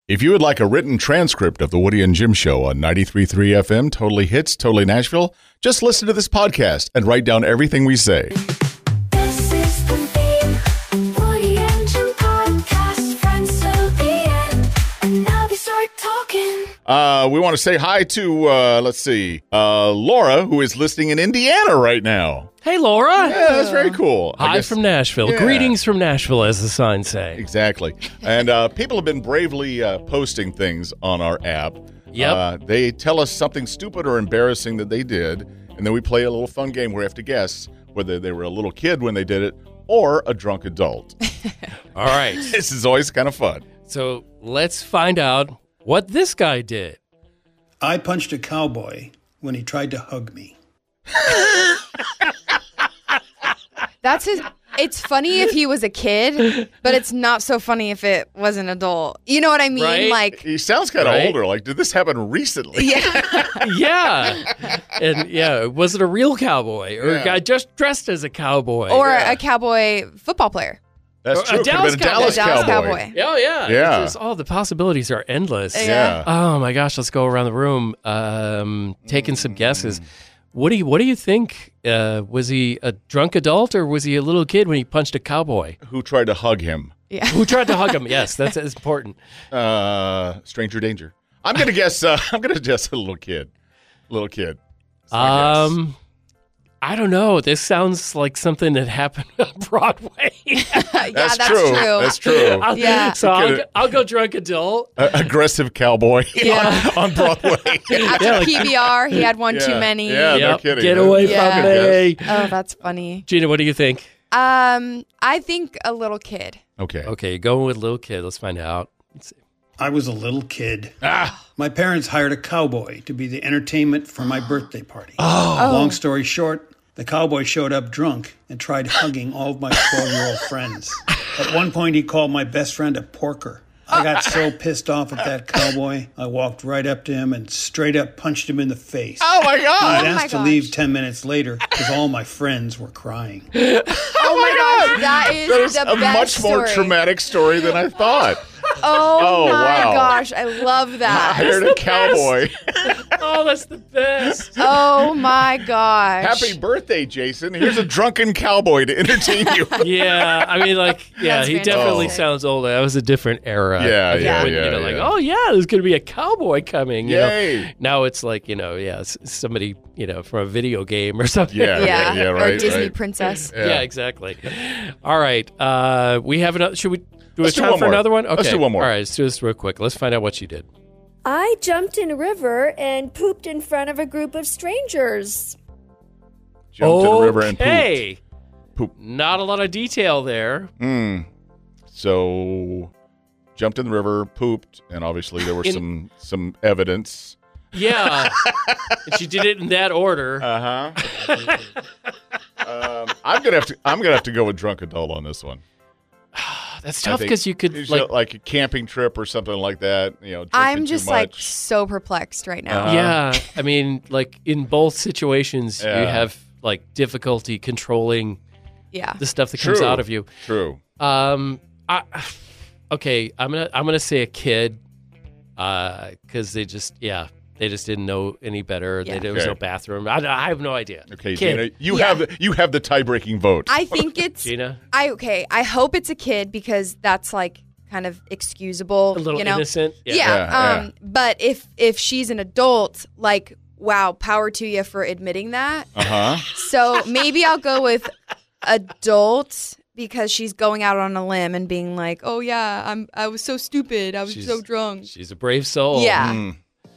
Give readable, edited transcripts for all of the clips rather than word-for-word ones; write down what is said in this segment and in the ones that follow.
If you would like a written transcript of the Woody and Jim Show on 93.3 FM, Totally Hits, Totally Nashville, just listen to this podcast and write down everything we say. This is the theme, Woody and Jim podcast, friends till the end, and now they start talking. We want to say hi to, Laura, who is listening in Indiana right now. Hey, Laura. Yeah, that's very cool. Hi from Nashville. Yeah. Greetings from Nashville, as the signs say. Exactly. And people have been bravely posting things on our app. Yep. They tell us something stupid or embarrassing that they did, and then we play a little fun game where we have to guess whether they were a little kid when they did it or a drunk adult. All right. This is always kind of fun. So let's find out what this guy did. I punched a cowboy when he tried to hug me. That's his. It's funny if he was a kid, but it's not so funny if it was an adult. You know what I mean? Right? Like, He sounds kind of Right? older. Like, did this happen recently? yeah, Yeah. And was it a real cowboy or Yeah. a guy just dressed as a cowboy? or Yeah. a cowboy football player. That's A true. Could have Dallas been a Dallas Dallas cowboy. cowboy. Oh, yeah. Yeah. It's just, the possibilities are endless. Yeah. Oh, my gosh. Let's go around the room taking some guesses. What do you think? Was he a drunk adult or was he a little kid when he punched a cowboy? Who tried to hug him? Yeah. Who tried to hug him? Yes, that's important. Stranger danger. I'm gonna guess. I'm gonna guess a little kid. Little kid. That's my guess. I don't know. This sounds like something that happened on Broadway. That's that's true. true. That's true. Yeah. So Okay. I'll go drunk adult. Aggressive cowboy Yeah. on Broadway. After PBR, he had one too many. Yeah, no Yep. kidding. Get away Yeah. from Good me. Oh, that's funny. Gina, what do you think? I think a little kid. Okay. Okay, going with little kid. Let's find out. Let's see. I was a little kid. Ah. My parents hired a cowboy to be the entertainment for my birthday party. Long story short, the cowboy showed up drunk and tried hugging all of my 12-year-old friends. At one point, he called my best friend a porker. I got so pissed off at that cowboy, I walked right up to him and straight up punched him in the face. Oh my God. I'd my asked to gosh. leave 10 minutes later because all my friends were crying. Oh my gosh, that is That is the a best much more story. traumatic story than I thought. Oh, Oh, my wow. gosh, I love I that. hired a cowboy. Oh, that's the best. Oh my gosh. Happy birthday, Jason. Here's a drunken cowboy to entertain you. Yeah, I mean, That's he definitely fantastic. sounds older. That was a different era. Yeah, I think yeah, when, yeah, Like, yeah. oh yeah, there's going to be a cowboy coming. You know? Yay. Now it's like, somebody, from a video game or something. Yeah. Yeah, or right, Disney right. princess. Yeah, exactly. All right. We have another. Should we do Let's a do time one for more. another one? Okay. Let's do one more. All right, let's do this real quick. Let's find out what you did. I jumped in a river and pooped in front of a group of strangers. Jumped in the river and Okay. Poop. Not a lot of detail there. So, jumped in the river, pooped, and obviously there was some evidence. Yeah. And she did it in that order. I'm gonna have to go with drunk adult on this one. That's I tough think because you could it's like. like a camping trip or something like that. Drinking I'm too just like much. so perplexed right now. Yeah, I mean, like in both situations, Yeah. you have like difficulty controlling Yeah. the stuff that comes True. out of you. True. Okay, I'm gonna say a kid, because they just didn't know any better. Yeah. There was Okay. no bathroom. I have no idea. Okay, Kid. Gina, Yeah. you have the tie-breaking vote. I think it's Gina, I hope it's a kid because that's like kind of excusable, a little you know. innocent. Yeah. Yeah. But if she's an adult, like wow, power to you for admitting that. So maybe I'll go with adult because she's going out on a limb and being like, "Oh yeah, I was so stupid. I was so drunk." She's a brave soul. Yeah.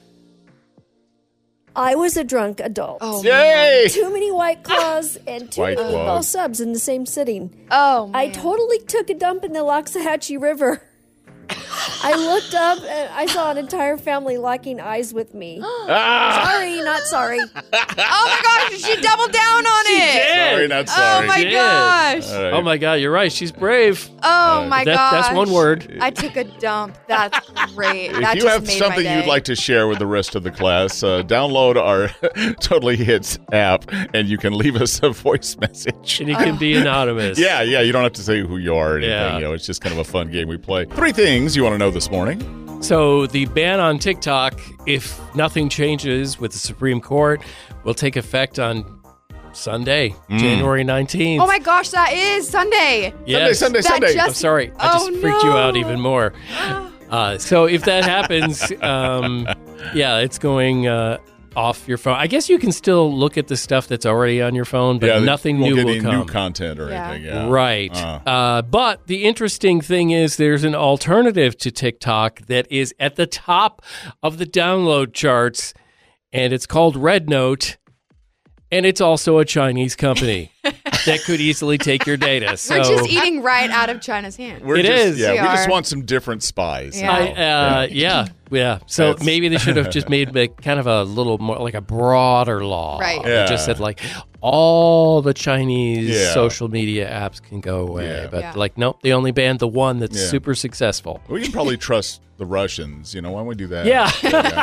I was a drunk adult. Oh. Yay! Too many White Claws and too White many Claw. meatball subs in the same sitting. Oh. Man. I totally took a dump in the Loxahatchee River. I looked up and I saw an entire family locking eyes with me. Sorry, not sorry. Oh my gosh, she doubled down on it. Sorry, not Oh sorry. my did. gosh. All right. Oh my God, you're right. She's brave. Oh my gosh. That's one word. I took a dump. That's great. If That you just have made something my day. you'd like to share with the rest of the class, download our Totally Hits app, and you can leave us a voice message. And you can be anonymous. Yeah, you don't have to say who you are or anything. Yeah. It's just kind of a fun game we play. 3 things you want to know this morning. So the ban on TikTok, if nothing changes with the Supreme Court, will take effect on Sunday, January 19th. Oh my gosh, that is Sunday. Yes. That Sunday. just- I'm sorry. I just freaked you out even more. So if that happens, it's going off your phone. I guess you can still look at the stuff that's already on your phone, but nothing won't new get will any come. new content or anything. Yeah. Right. But the interesting thing is there's an alternative to TikTok that is at the top of the download charts, and it's called Red Note, and it's also a Chinese company that could easily take your data. So We're just eating right out of China's hand. We're It just, is. Yeah, We we just are. want some different spies. Yeah. Yeah. So That's- maybe they should have just made kind of a little more like a broader law. Right. That just Yeah. said like all the Chinese Yeah. social media apps can go away. Yeah. But Yeah. like, nope, they only banned the one that's Yeah. super successful. We can probably trust the Russians. Why don't we do that? Yeah.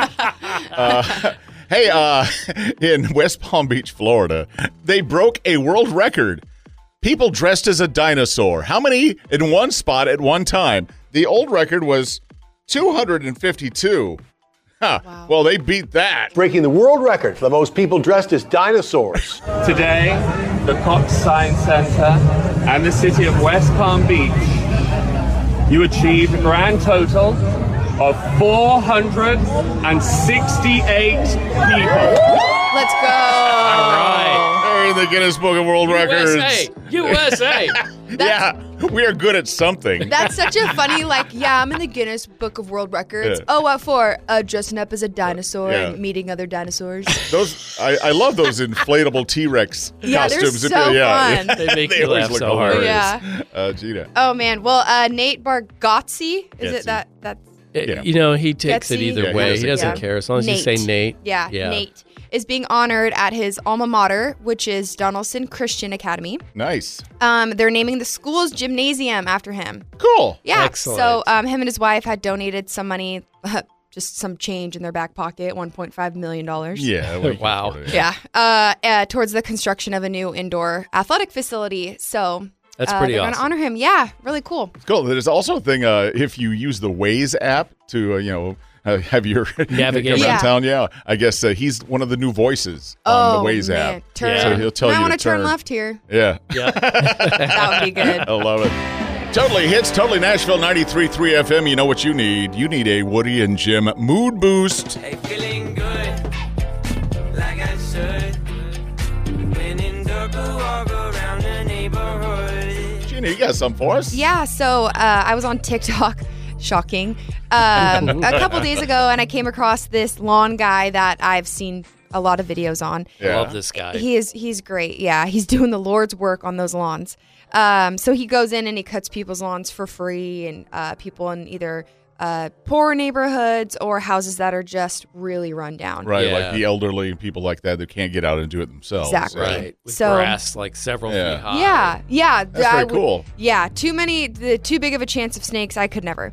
Hey, in West Palm Beach, Florida, they broke a world record. People dressed as a dinosaur. How many in one spot at one time? The old record was 252. Huh. Wow. Well, they beat that. Breaking the world record for the most people dressed as dinosaurs. Today, the Cox Science Center and the city of West Palm Beach, you achieved a grand total of 468 people. Let's go. All right. They're in the Guinness Book of World Records. USA. Yeah, we are good at something. That's such a funny, I'm in the Guinness Book of World Records. Yeah. Oh, what for? Dressing up as a dinosaur Yeah. and meeting other dinosaurs. Those I love those inflatable T-Rex Yeah, they're costumes. so fun. They make They you always laugh look so hard. hilarious. Yeah. Gina. Oh man. Well, Nate Bargatze, is Gatsby. it that? That's Yeah. He takes it Getsy? either Yeah, he way. doesn't He doesn't care. care as long as you say Nate. Yeah, Nate is being honored at his alma mater, which is Donaldson Christian Academy. Nice. They're naming the school's gymnasium after him. Cool. Yeah. Excellent. So him and his wife had donated some money, just some change in their back pocket, $1.5 million. Yeah. we can Wow. afford it. Yeah. Towards the construction of a new indoor athletic facility. So That's pretty they're awesome. gonna honor him. Yeah, really cool. Cool. There's also a thing if you use the Waze app to have your Navigate. around Yeah. town. Yeah, I guess he's one of the new voices on the Waze man. app. Turn. So he'll tell I you want to to turn turn left here. Yeah, Yeah. That would be good. I love it. Totally hits, totally Nashville 93.3 FM. You know what you need? You need a Woody and Jim mood boost. Hey, feeling good, like I should. When in circle, walk around the neighborhood. Gina, you got something for us? Yeah, so I was on TikTok, shocking, a couple days ago, and I came across this lawn guy that I've seen a lot of videos on. I love this guy. He's great. Yeah, he's doing the Lord's work on those lawns. So he goes in and he cuts people's lawns for free, and people in either poor neighborhoods or houses that are just really run down. Right, Yeah. like the elderly and people like that can't get out and do it themselves. Exactly. Right. With So- grass like several Yeah. feet high. Yeah. That's very cool. Yeah, too big of a chance of snakes. I could never.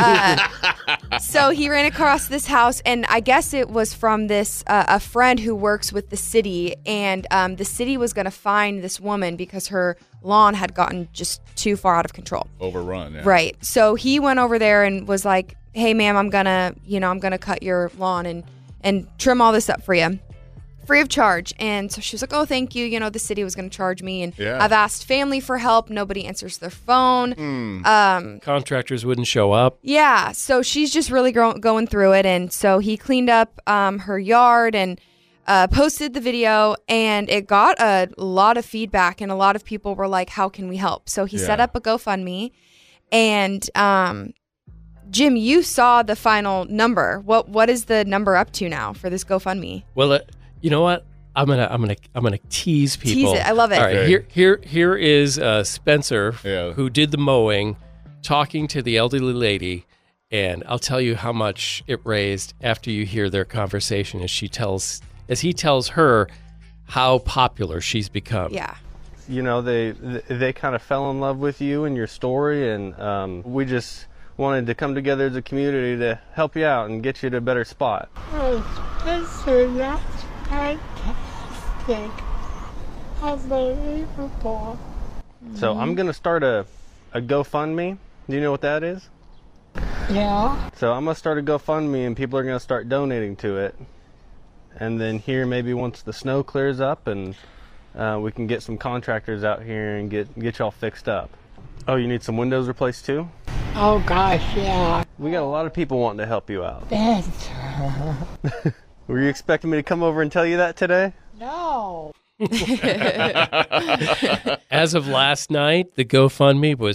So he ran across this house, and I guess it was from this a friend who works with the city, and the city was going to fine this woman because her lawn had gotten just too far out of control. Overrun. Yeah. Right. So he went over there and was like, "Hey, ma'am, I'm gonna cut your lawn and trim all this up for you." Free of charge. And so she was like, "Oh, thank you. The city was going to charge me. And Yeah. I've asked family for help. Nobody answers their phone." Contractors wouldn't show up. Yeah. So she's just really going through it. And so he cleaned up her yard and posted the video. And it got a lot of feedback. And a lot of people were like, "How can we help?" So he set Yeah. up a GoFundMe. And Jim, you saw the final number. What is the number up to now for this GoFundMe? Well, you know what? I'm gonna tease people. Tease it. I love it. All right, Okay. here is Spencer, Yeah. who did the mowing, talking to the elderly lady, and I'll tell you how much it raised after you hear their conversation as he tells her how popular she's become. Yeah. They kind of fell in love with you and your story, and we just wanted to come together as a community to help you out and get you to a better spot. Oh, Spencer, that's fantastic. Unbelievable. So I'm going to start a GoFundMe. Do you know what that is? Yeah. So I'm going to start a GoFundMe, and people are going to start donating to it. And then here, maybe once the snow clears up, and we can get some contractors out here and get y'all fixed up. Oh, you need some windows replaced too? Oh gosh, yeah. We got a lot of people wanting to help you out. That's Were you expecting me to come over and tell you that today? no. As of last night, the GoFundMe was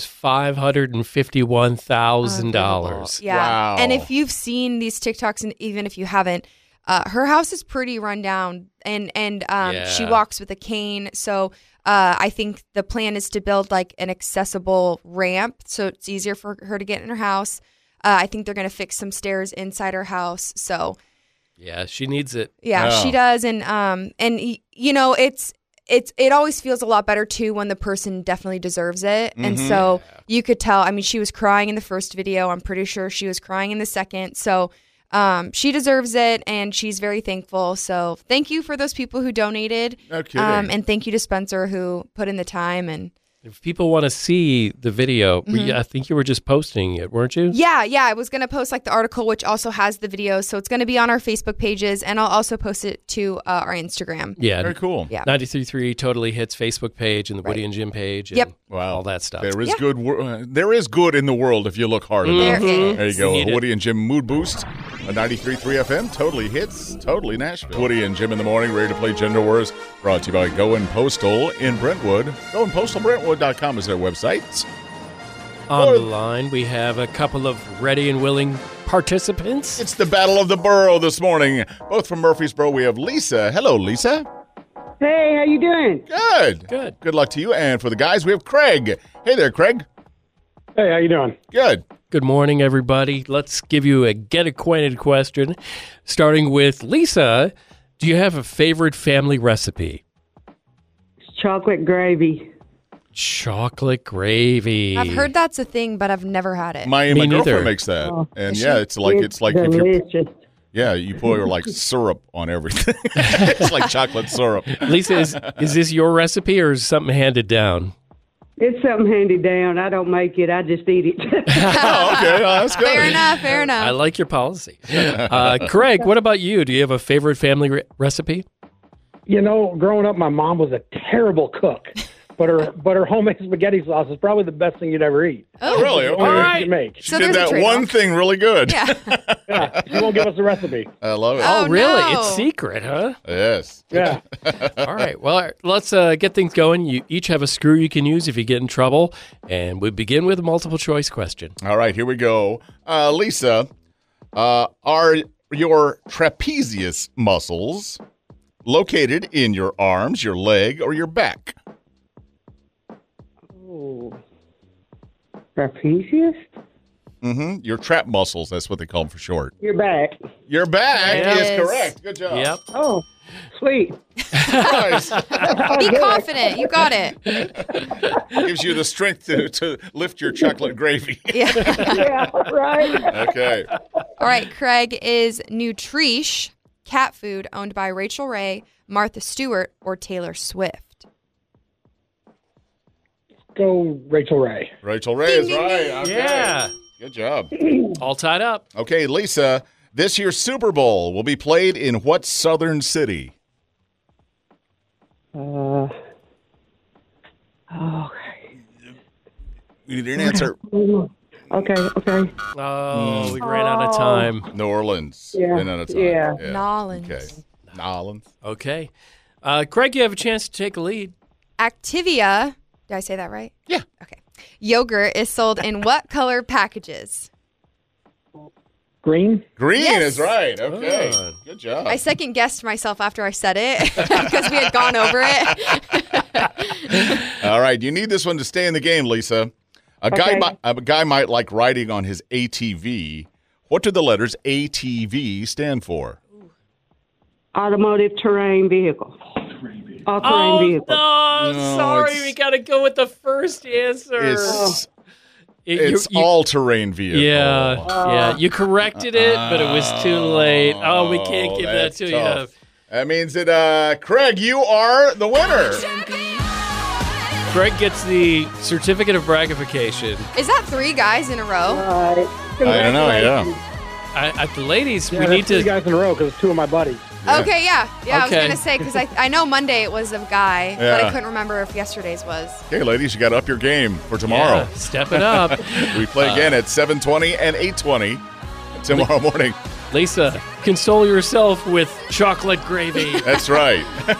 $551,000. Yeah. Wow. And if you've seen these TikToks, and even if you haven't, her house is pretty run down, and she Yeah. walks with a cane. So I think the plan is to build like an accessible ramp, so it's easier for her to get in her house. I think they're going to fix some stairs inside her house. So Yeah, she needs it. yeah, Oh. she does, and you know, it always feels a lot better too when the person definitely deserves it. And so you could tell. I mean, she was crying in the first video. I'm pretty sure she was crying in the second. So she deserves it, and she's very thankful. So thank you for those people who donated. No kidding. And thank you to Spencer who put in the time. And If people want to see the video, I think you were just posting it, weren't you? yeah, I was going to post like the article, which also has the video. So it's going to be on our Facebook pages, and I'll also post it to our Instagram. Yeah. Very cool. Yeah. 93.3 Totally Hits Facebook page and the Woody and Jim page. And Yep. Wow. all that stuff. There is there is good in the world if you look hard enough. There is. There you go. Need it. Woody and Jim Mood Boost on 93.3 FM. Totally hits. Totally Nashville. Woody and Jim in the morning, ready to play Gender Wars. Brought to you by Going Postal in Brentwood. GoingPostalBrentwood.com is their website. On the line, we have a couple of ready and willing participants. It's the Battle of the Borough this morning. Both from Murfreesboro, we have Lisa. Hello, Lisa. Hey, how you doing? Good. Good. Good luck to you. And for the guys, we have Craig. Hey there, Craig. Hey, how you doing? Good. Good morning, everybody. Let's give you a get acquainted question. Starting with Lisa, do you have a favorite family recipe? Chocolate gravy. Chocolate gravy. I've heard that's a thing, but I've never had it. My Me neither. girlfriend makes that. Oh, And yeah, it's like if you delicious. you pour like syrup on everything. It's like chocolate syrup. Lisa, is this your recipe or is something handed down? It's something handed down. I don't make it. I just eat it. Oh, okay. Oh, that's good. Fair enough. Fair I enough. like your policy. Craig, what about you? Do you have a favorite family recipe? You know, growing up, my mom was a terrible cook, but her homemade spaghetti sauce is probably the best thing you'd ever eat. Oh, really? Okay. Only thing right. she can make. She So did there's a that one trade-off. thing really good. Yeah. Yeah, she won't give us the recipe. I love it. Oh, Really? no. It's secret, huh? Yes. Yeah. All right. Well, let's get things going. You each have a screw you can use if you get in trouble. And we begin with a multiple choice question. All right, here we go. Lisa, are your trapezius muscles located in your arms, your leg, or your back? Ooh. Trapezius? Mm-hmm. Your trap muscles, that's what they call them for short. You're back. Your back There it is is. correct. Good job. Yep. Oh, sweet. Nice. Be confident. You got it. Gives you the strength to lift your chocolate gravy. Yeah. Yeah, right. Okay. All right. Craig, is Nutrish cat food owned by Rachel Ray, Martha Stewart, or Taylor Swift? Go Rachel Ray. Rachel Ray is Ding, ding, right. ding. Okay. Yeah. Good job. All tied up. Okay, Lisa, this year's Super Bowl will be played in what southern city? Oh, We need an answer. okay. Oh, we ran out of time. New Orleans. Yeah, Ran out of time. yeah. Nolans. Okay. Nolans. Okay. Craig, you have a chance to take a lead. Activia, did I say that right? Yeah. Okay. Yogurt is sold in what color packages? Green? Green Yes. is right. Okay. Good. Good job. I second guessed myself after I said it because we had gone over it. All right. You need this one to stay in the game, Lisa. A guy might like riding on his ATV. What do the letters ATV stand for? Automotive terrain vehicle. All-terrain vehicle. no, No, sorry. it's- We got to go with the first answer. It's all-terrain vehicle. Yeah. You corrected it, but it was too late. Oh, we can't give that that's to tough. That means that, Craig, you are the winner. Greg gets the certificate of braggification. Is that 3 guys in a row? I don't know, yeah. The ladies, Yeah, we that's need 3 to. guys in a row because it's 2 of my buddies. Okay, yeah. I was Okay. going to say, because I know Monday it was a guy, but Yeah. I couldn't remember if yesterday's was. Okay, ladies, you got to up your game for tomorrow. Yeah, step it up. We play again at 7:20 and 8:20 tomorrow morning. Lisa, console yourself with chocolate gravy. That's right.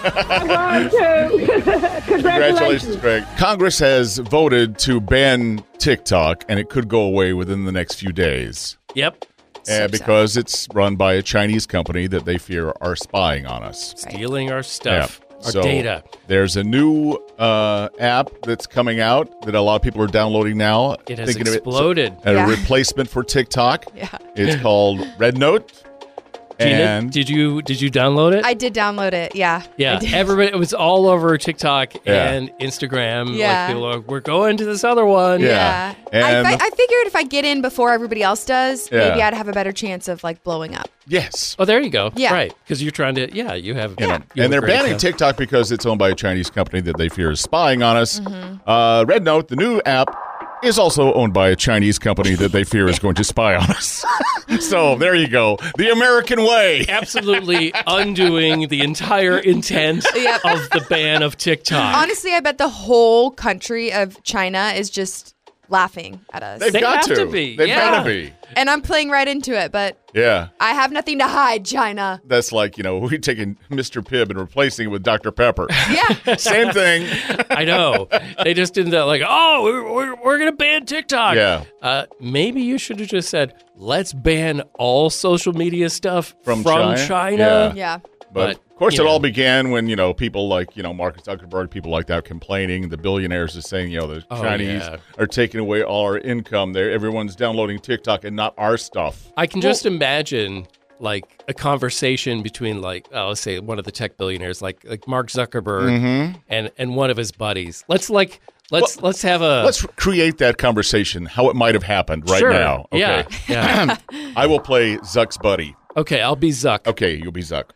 Congratulations, Greg. Congress has voted to ban TikTok, and it could go away within the next few days. Yep. Because it's run by a Chinese company that they fear are spying on us. Stealing our stuff, our So data. There's a new app that's coming out that a lot of people are downloading now. It has thinking of exploded. A Yeah. replacement for TikTok. Yeah. It's called Red Note. Gina, And did you download it? I did download it, yeah. Yeah, I did. everybody. It was all over TikTok Yeah. and Instagram. Yeah. Like people are, we're going to this other one. Yeah. Yeah. And- I figured if I get in before everybody else does, Yeah. maybe I'd have a better chance of like blowing up. yes. Oh, there you go. Yeah. Right, because you're trying to. Yeah, you have. You know, you have and they're a great banning account. TikTok because it's owned by a Chinese company that they fear is spying on us. Mm-hmm. Red Note, the new app, is also owned by a Chinese company that they fear is going to spy on us. So there you go. The American way. Absolutely undoing the entire intent Yep. of the ban of TikTok. Honestly, I bet the whole country of China is just laughing at us. They've They got have to be, They've yeah. got to be. And I'm playing right into it, but Yeah. I have nothing to hide, China. That's like, we taking Mr. Pibb and replacing it with Dr. Pepper. Yeah. Same thing. I know. They just did that like, oh, we're going to ban TikTok. Yeah. Maybe you should have just said, let's ban all social media stuff From China. China? Yeah. But of course, it all began when, people like, Mark Zuckerberg, people like that complaining. The billionaires are saying, the Chinese are taking away all our income. Everyone's downloading TikTok and not our stuff. I can just imagine like a conversation between let's say one of the tech billionaires, like Mark Zuckerberg and one of his buddies. Let's have a Let's create that conversation, how it might have happened right Sure. now. Okay. Yeah. I will play Zuck's buddy. Okay, I'll be Zuck. Okay, you'll be Zuck.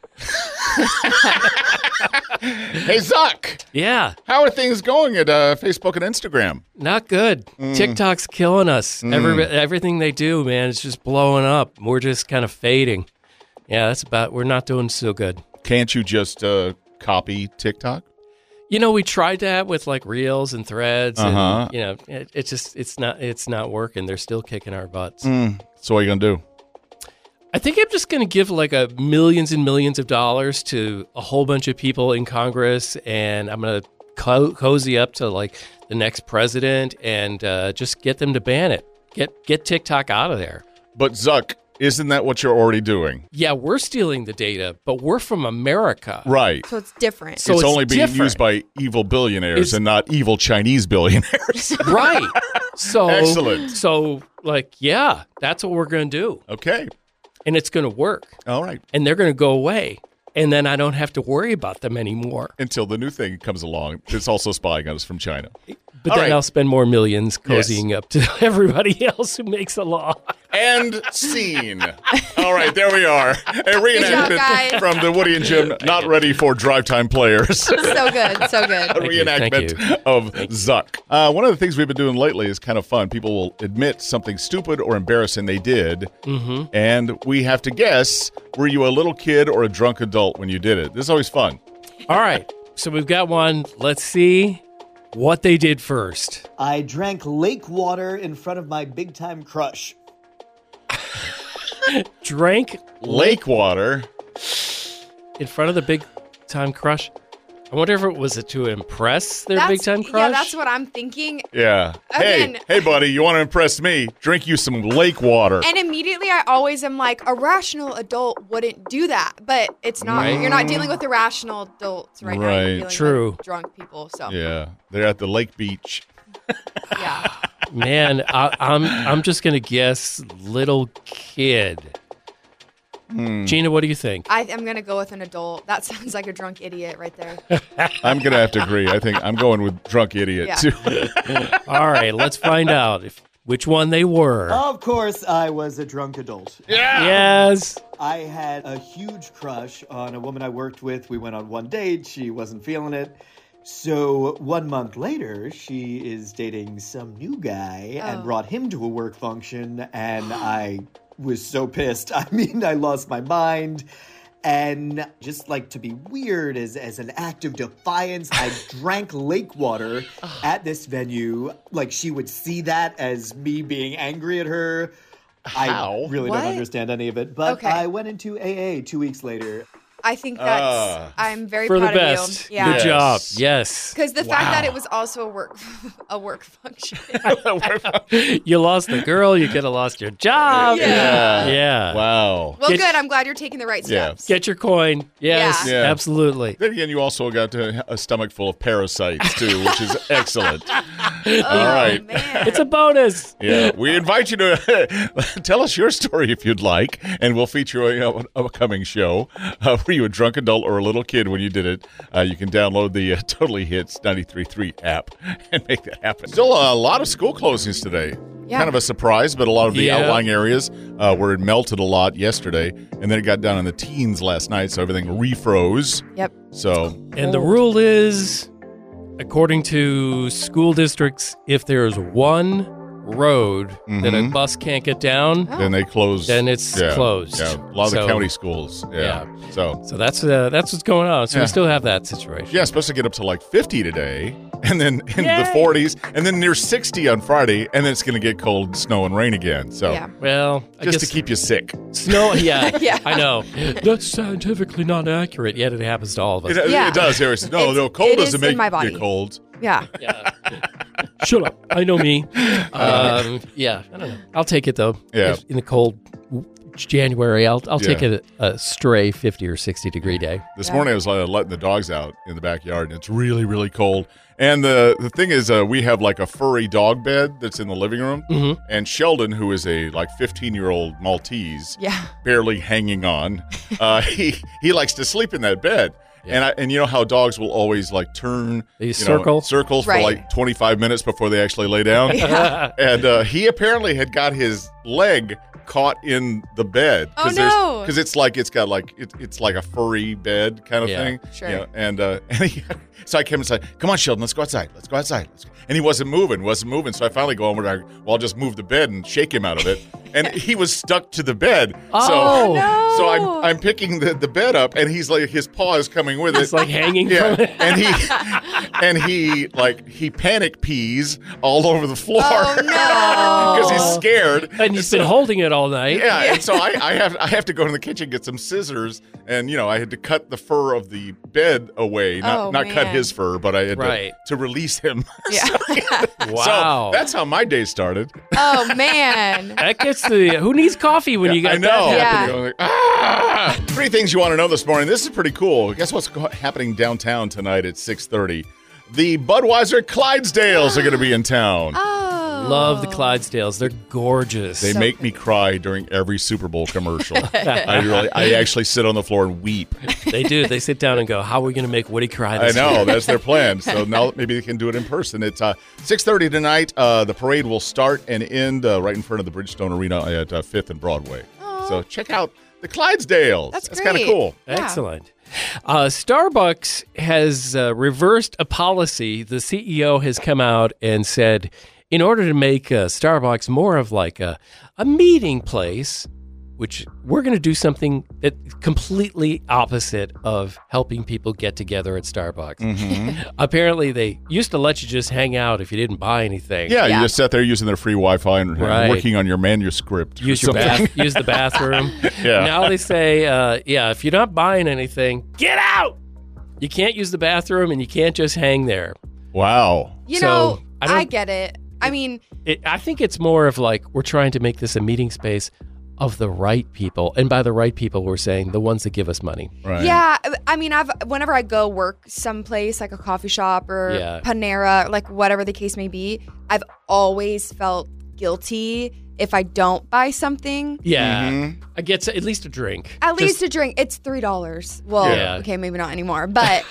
Hey, Zuck. Yeah. How are things going at Facebook and Instagram? Not good. TikTok's killing us. Everything they do, man, it's just blowing up. We're just kind of fading. Yeah, we're not doing so good. Can't you just copy TikTok? We tried that with like Reels and Threads, and it's not working. They're still kicking our butts. So what are you going to do? I think I'm just going to give like millions and millions of dollars to a whole bunch of people in Congress, and I'm going to cozy up to like the next president and just get them to ban it. Get TikTok out of there. But Zuck, isn't that what you're already doing? Yeah, we're stealing the data, but we're from America. Right. So it's different. So it's it's only being different. used by evil billionaires and not evil Chinese billionaires. Right. So Excellent. So yeah, that's what we're going to do. Okay. And it's going to work. All right. And they're going to go away. And then I don't have to worry about them anymore. Until the new thing comes along. It's also spying on us from China. But All then right. I'll spend more millions cozying up to everybody else who makes a law. And scene. All right, there we are. A reenactment guys. from the Woody and Jim Not Ready for Drive Time Players. So good. So good. A reenactment Thank you. of Zuck. One of the things we've been doing lately is kind of fun. People will admit something stupid or embarrassing they did, and we have to guess, were you a little kid or a drunk adult when you did it? This is always fun. All right. So we've got one. Let's see what they did first. I drank lake water in front of my big-time crush. Drank Lake water. in front of the big time crush. I wonder if it was to impress their That's- big time crush. Yeah, that's what I'm thinking. Yeah. Again- Hey, buddy, you want to impress me? Drink you some lake water. And immediately I always am like, a rational adult wouldn't do that. But it's not. Right. You're not dealing with irrational adults right now. Right. You're dealing True. with drunk people. So Yeah, they're at the lake beach. yeah. Man, I'm just gonna guess little kid. Gina, what do you think? I'm going to go with an adult. That sounds like a drunk idiot right there. I'm going to have to agree. I think I'm going with drunk idiot, Yeah. too. All right, let's find out which one they were. Of course, I was a drunk adult. Yes. I had a huge crush on a woman I worked with. We went on one date. She wasn't feeling it. So 1 month later, she is dating some new guy and brought him to a work function, and I was so pissed. I mean, I lost my mind. And just like to be weird, as an act of defiance, I drank lake water at this venue. Like, she would see that as me being angry at her. How? I really don't understand any of it. But I went into AA 2 weeks later. I think that's, I'm very For proud the best. of you. Yeah. Good job. Yes. Because the fact that it was also a work function. You lost the girl, you could have lost your job. Yeah. Wow. Well, good. I'm glad you're taking the right steps. Get your coin. Yes, Yeah. absolutely. Then again, you also got a stomach full of parasites, too, which is excellent. All right. Man. It's a bonus. Yeah, we invite you to tell us your story if you'd like, and we'll feature an upcoming show. Were you a drunk adult or a little kid when you did it? You can download the Totally Hits 93.3 app and make that happen. Still a lot of school closings today. Yeah. Kind of a surprise, but a lot of the outlying areas where it melted a lot yesterday, and then it got down in the teens last night, so everything refroze. Yep. So, And the rule is, according to school districts, if there's one road that a bus can't get down, then they close. Then it's closed. Yeah, a lot of the county schools. Yeah. So that's what's going on. So we still have that situation. Yeah, it's supposed to get up to like 50 today, and then in the 40s, and then near 60 on Friday, and then it's going to get cold, snow, and rain again. So, well, I just guess to keep you sick. Snow, I know. That's scientifically not accurate, yet it happens to all of us. It does. Harris. No, cold doesn't make my body. you cold. Yeah. Shut up. I know me. I don't know. I'll take it, though. Yeah. In the cold January, I'll take a stray 50 or 60 degree day. This morning I was letting the dogs out in the backyard, and it's really, really cold. And the thing is, we have like a furry dog bed that's in the living room, and Sheldon, who is a like 15-year-old Maltese, barely hanging on, he likes to sleep in that bed. Yeah. And you know how dogs will always like turn circles for like 25 minutes before they actually lay down. And he apparently had got his leg caught in the bed because it's like it's like a furry bed kind of thing. Sure. You know, and so I came and said, "Come on, Sheldon, let's go outside. Let's go outside." And he wasn't moving. So I finally go over there. Well, I'll just move the bed and shake him out of it. And he was stuck to the bed. So I'm picking the bed up, and he's like, his paw is coming with it. It's like hanging from it. And he panic pees all over the floor. Oh no! Because he's scared. And he's been holding it all night. Yeah. And so I have to go to the kitchen, get some scissors, and I had to cut the fur of the bed away, not cut his fur, but I had to release him. Yeah. Wow. So that's how my day started. Oh man. That gets who needs coffee when you got I know. that? Yeah. Like, 3 things you want to know this morning. This is pretty cool. Guess what's happening downtown tonight at 6:30? The Budweiser Clydesdales are going to be in town. Love the Clydesdales. They're gorgeous. They make me cry during every Super Bowl commercial. I actually sit on the floor and weep. They do. They sit down and go, "How are we going to make Woody cry this I know. year?" That's their plan. So now maybe they can do it in person. It's 6:30 tonight. The parade will start and end right in front of the Bridgestone Arena at 5th and Broadway. So check out the Clydesdales. That's kind of cool. Yeah. Excellent. Starbucks has reversed a policy. The CEO has come out and said, in order to make Starbucks more of like a meeting place, which we're going to do something that completely opposite of helping people get together at Starbucks. Apparently, they used to let you just hang out if you didn't buy anything. Yeah, you just sat there using their free Wi-Fi and working on your manuscript. Use your use the bathroom. Now they say, if you're not buying anything, get out. You can't use the bathroom and you can't just hang there. Wow. I get it. I mean, I think it's more of like we're trying to make this a meeting space of the right people. And by the right people, we're saying the ones that give us money. Right. Yeah. I mean, whenever I go work someplace like a coffee shop or Panera, like whatever the case may be, I've always felt guilty if I don't buy something. Yeah. I get at least a drink. At least a drink. It's $3. Well, okay, maybe not anymore, but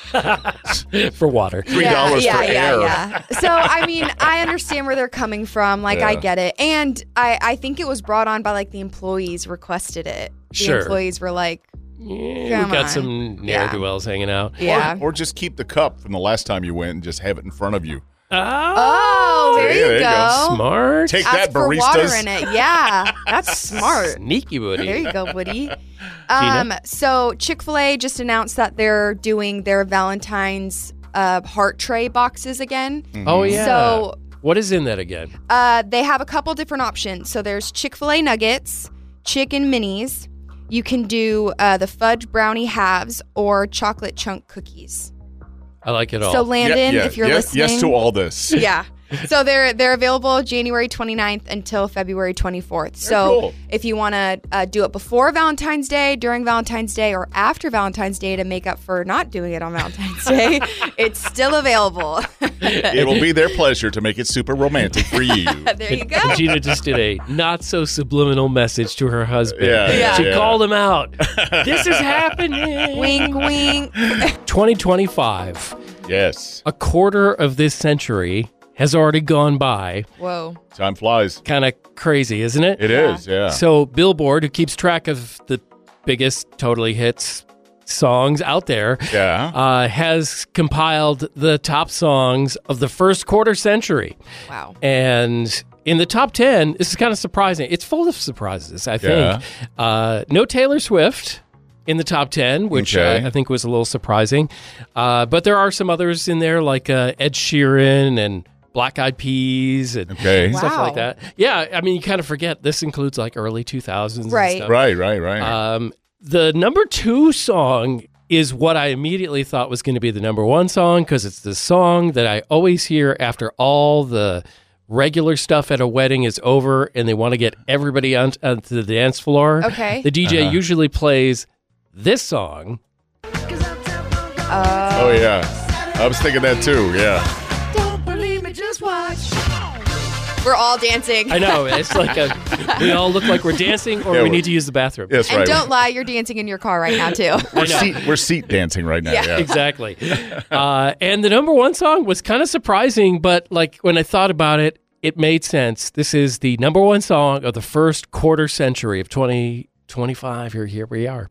for water. $3 for air. Yeah. So, I mean, I understand where they're coming from. Like, I get it. And I think it was brought on by, like, the employees requested it. The employees were like, we Come got on. some ne'er-do-wells hanging out. Yeah. Or just keep the cup from the last time you went and just have it in front of you. Oh, there Yeah, you there you go. go. Smart. Take Ask that, for water baristas. in it. Yeah, that's smart. Sneaky Woody. There you go, Woody. Gina? So Chick-fil-A just announced that they're doing their Valentine's heart tray boxes again. Oh, yeah. So what is in that again? they have a couple different options. So there's Chick-fil-A nuggets, chicken minis. You can do the fudge brownie halves or chocolate chunk cookies. I like it all. So Landon, if you're listening, Yes to all this. yeah. So they're available January 29th until February 24th. So cool. if you want to do it before Valentine's Day, during Valentine's Day, or after Valentine's Day to make up for not doing it on Valentine's Day, it's still available. It will be their pleasure to make it super romantic for you. There you go. And Gina just did a not so subliminal message to her husband. Yeah, She yeah. called him out. This is happening. Wink, wink. 2025. Yes. A quarter of this century has already gone by. Whoa. Time flies. Kind of crazy, isn't it? It is, yeah. So Billboard, who keeps track of the biggest totally hits songs out there, has compiled the top songs of the first quarter century. Wow. And in the top 10, this is kind of surprising. It's full of surprises, I think. No Taylor Swift in the top 10, which Okay. I think was a little surprising. But there are some others in there like Ed Sheeran and Black Eyed Peas and stuff Wow. like that. Yeah, I mean, you kind of forget this includes like early 2000s. Right. And stuff. Right. The number 2 song is what I immediately thought was going to be the number 1 song because it's the song that I always hear after all the regular stuff at a wedding is over and they want to get everybody onto the dance floor. Okay. The DJ usually plays this song. Oh, yeah. I was thinking that too, yeah. Don't believe me, just watch. We're all dancing. I know. It's like we all look like we're dancing or Yeah, we need to use the bathroom. Yes, And right. don't lie, you're dancing in your car right now, too. We're seat dancing right now. Yeah. Yeah. Exactly. And the number 1 song was kind of surprising, but like when I thought about it, it made sense. This is the number 1 song of the first quarter century of 2025. Here we are.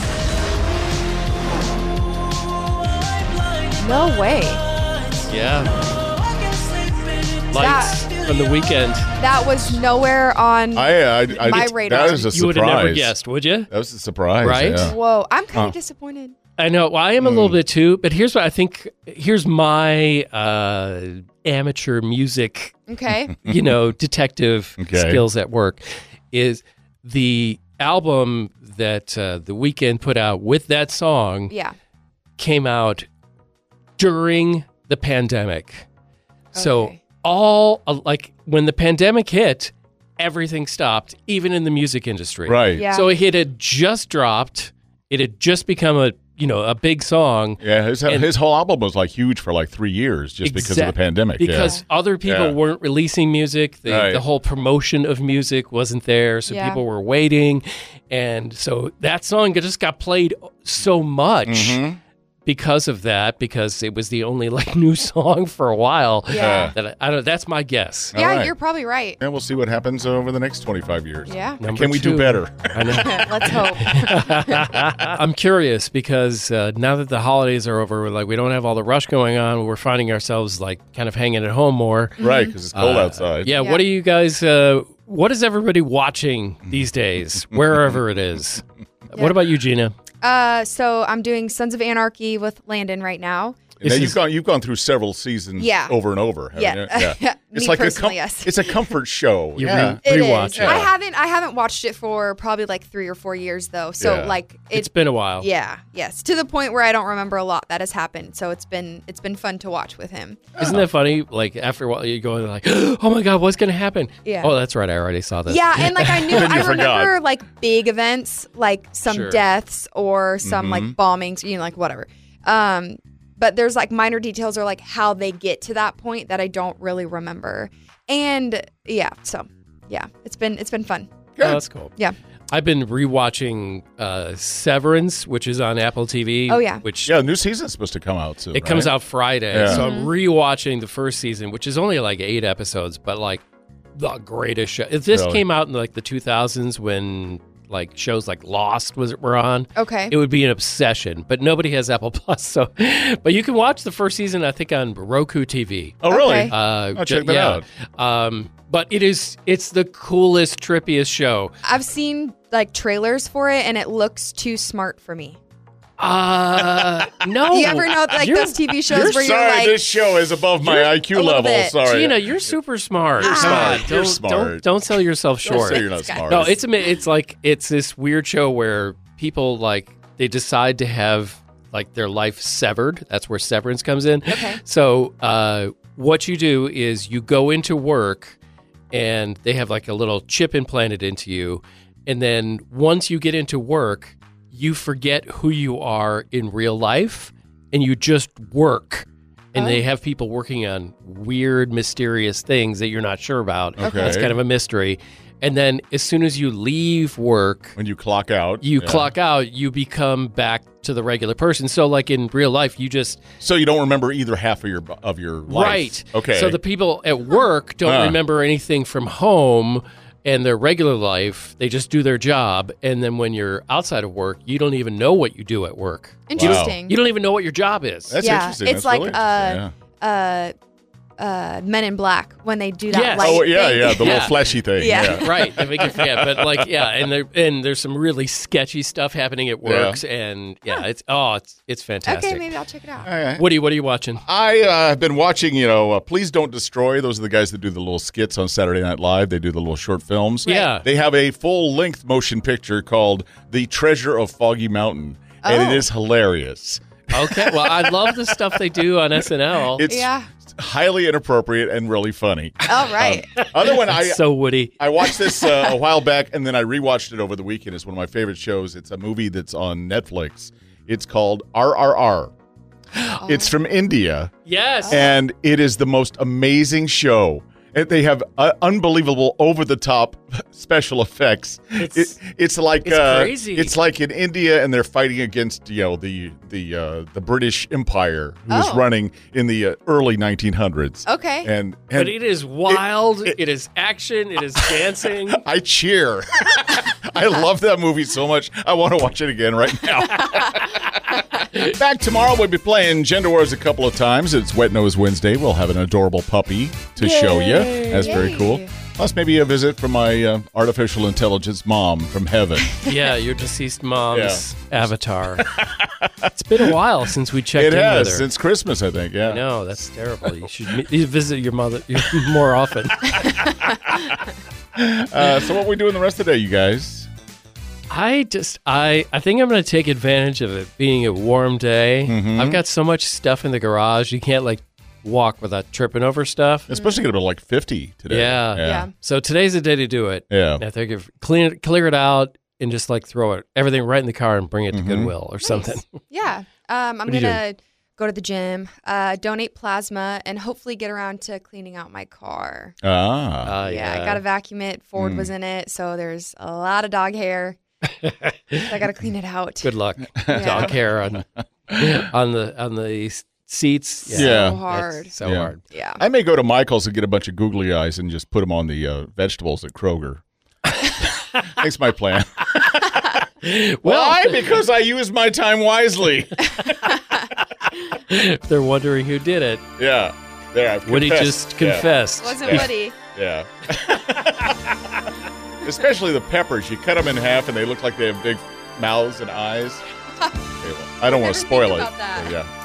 No way. Yeah. Lights from the Weekend. That was nowhere on I my radar. That is a surprise. You would have never guessed, would you? That was a surprise. Right? Yeah. Whoa, I'm kind of disappointed. I know. Well, I am a little bit too, but here's what I think. Here's my amateur music, Okay. detective skills at work. Is the album that The Weeknd put out with that song Yeah. came out during the pandemic. So Okay. all like when the pandemic hit, everything stopped, even in the music industry. Right. Yeah. So it had just dropped. It had just become a big song. Yeah, his whole album was like huge for like 3 years just because of the pandemic. Because other people Yeah. weren't releasing music. Right. The whole promotion of music wasn't there. So Yeah. people were waiting. And so that song just got played so much Mm-hmm. because of that, because it was the only like new song for a while. Yeah. That I don't. That's my guess. Yeah, right. you're probably right. And we'll see what happens over the next 25 years. Yeah. Number Can we 2. do better? I know. Let's hope. I'm curious because now that the holidays are over, we don't have all the rush going on. We're finding ourselves like kind of hanging at home more. Right, because it's cold outside. Yeah, Yeah. what are you guys? What is everybody watching these days, wherever it is? What about you, Gina? So I'm doing Sons of Anarchy with Landon right now. Now you've gone through several seasons Yeah. over and over. haven't Yeah. you? Me like personally, yes. it's a comfort show. You yeah. It rewatch is. it. I haven't watched it for probably like 3 or 4 years though. So Yeah. like It's been a while. yeah, yes, to the point where I don't remember a lot that has happened. So it's been fun to watch with him. Isn't that funny? Like after a while, you go like, "Oh my god, what's going to happen?" Yeah. Oh, that's right. I already saw this. Yeah, and like I knew Then you I forgot. remember like big events, like some Sure. deaths or some like bombings, like whatever. But there's like minor details or like how they get to that point that I don't really remember. And yeah, so yeah, it's been fun. Oh, that's cool. Yeah. I've been rewatching Severance, which is on Apple TV. Oh, yeah. Which Yeah, new season's supposed to come out soon. it comes right? out Friday, Yeah. so I'm rewatching the first season, which is only like 8 episodes, but like the greatest show. If this Really? came out in like the 2000s when like shows like Lost were on, Okay. it would be an obsession. But nobody has Apple Plus, so but you can watch the first season, I think, on Roku TV. Oh, really? Okay. I'll check that out. But it's the coolest, trippiest show. I've seen like trailers for it, and it looks too smart for me. No. You ever know like those TV shows where you're Sorry, like, this show is above my IQ little level. bit. Sorry. Gina, you're super smart. You're smart. Don't- You're smart. Don't sell yourself Don't short. say you're not smart. No, it's this weird show where people like they decide to have like their life severed. That's where Severance comes in. Okay. So what you do is you go into work and they have like a little chip implanted into you. And then once you get into work, you forget who you are in real life and you just work. And they have people working on weird, mysterious things that you're not sure about. Okay. It's kind of a mystery. And then as soon as you leave work, when you clock out, you become back to the regular person. So like in real life, you just So you don't remember either half of your life. right. Okay. So the people at work don't remember anything from home and their regular life. They just do their job. And then when you're outside of work, you don't even know what you do at work. interesting. You don't even know what your job is. That's yeah, interesting. it's That's like really interesting, Men in Black when they do that. Yes. light Oh yeah, thing. yeah, the Yeah. little fleshy thing. Yeah. Right, they make you forget. But like, yeah, and there's some really sketchy stuff happening at work, and it's fantastic. Okay, maybe I'll check it out. What are you watching? I have been watching, Please Don't Destroy. Those are the guys that do the little skits on Saturday Night Live. They do the little short films. Yeah. They have a full-length motion picture called The Treasure of Foggy Mountain, and it is hilarious. Okay, well, I love the stuff they do on SNL. It's highly inappropriate and really funny. All right. Other one, It's so witty. I watched this a while back, and then I rewatched it over the weekend. It's one of my favorite shows. It's a movie that's on Netflix. It's called RRR. It's from India. Yes. And it is the most amazing show. And they have unbelievable, over-the-top special effects. It's like crazy. It's like in India, and they're fighting against the British Empire, who was running in the early 1900s. Okay. And but it is wild. It is action. It is dancing. I cheer. I love that movie so much. I want to watch it again right now. Back tomorrow, we'll be playing Gender Wars a couple of times. It's Wet Nose Wednesday. We'll have an adorable puppy to show you. That's very cool. Plus, maybe a visit from my artificial intelligence mom from heaven. Yeah, your deceased mom's avatar. It's been a while since we checked It in has, with her. since Christmas, I think, yeah. No, that's terrible. You should visit your mother more often. So what we doing the rest of the day, you guys? I think I'm going to take advantage of it being a warm day. Mm-hmm. I've got so much stuff in the garage. You can't like walk without tripping over stuff. Especially going to be like 50 today. Yeah. So today's the day to do it. Yeah. I think clear it out and just like throw everything right in the car and bring it to Goodwill or something. Yeah. I'm What are you going to go to the gym, donate plasma, and hopefully get around to cleaning out my car. Yeah. I got to vacuum it. Ford was in it, so there's a lot of dog hair. So I got to clean it out. Good luck. Dog hair on the seats. Yeah. So hard. So hard. Yeah. I may go to Michael's and get a bunch of googly eyes and just put them on the vegetables at Kroger. That's my plan. Why? Because I use my time wisely. They're wondering who did it. Yeah. There, I've Woody confessed. just confessed. Wasn't Woody. Yeah. Especially the peppers. You cut them in half and they look like they have big mouths and eyes. Okay, well, I don't want to spoil it. about that. but yeah.